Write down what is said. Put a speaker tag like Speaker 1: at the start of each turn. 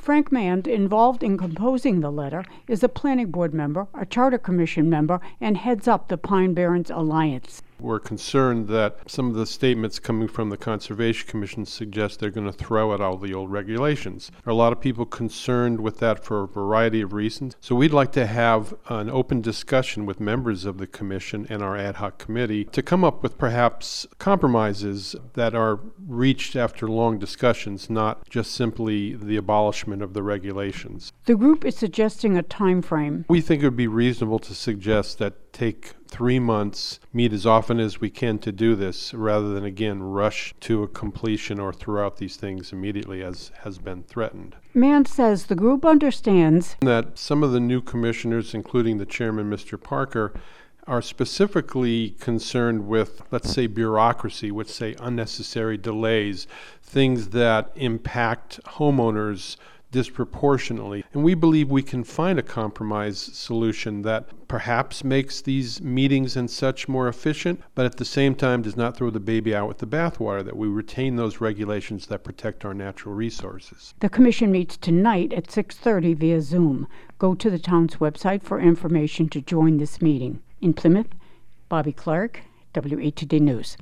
Speaker 1: Frank Mand, involved in composing the letter, is a planning board member, a charter commission member, and heads up the Pine Barrens Alliance.
Speaker 2: We're concerned that some of the statements coming from the Conservation Commission suggest they're going to throw out all the old regulations. There are a lot of people concerned with that for a variety of reasons. So we'd like to have an open discussion with members of the commission and our ad hoc committee to come up with perhaps compromises that are reached after long discussions, not just simply the abolishment of the regulations.
Speaker 1: The group is suggesting a time frame.
Speaker 2: We think it would be reasonable to suggest that take 3 months, meet as often as we can to do this, rather than, again, rush to a completion or throw out these things immediately as has been threatened.
Speaker 1: Mann says the group understands
Speaker 2: that some of the new commissioners, including the chairman, Mr. Parker, are specifically concerned with, let's say, bureaucracy, which say unnecessary delays, things that impact homeowners disproportionately. And we believe we can find a compromise solution that perhaps makes these meetings and such more efficient, but at the same time does not throw the baby out with the bathwater, that we retain those regulations that protect our natural resources.
Speaker 1: The commission meets tonight at 6:30 via Zoom. Go to the town's website for information to join this meeting. In Plymouth, Bobby Clark, WATD News.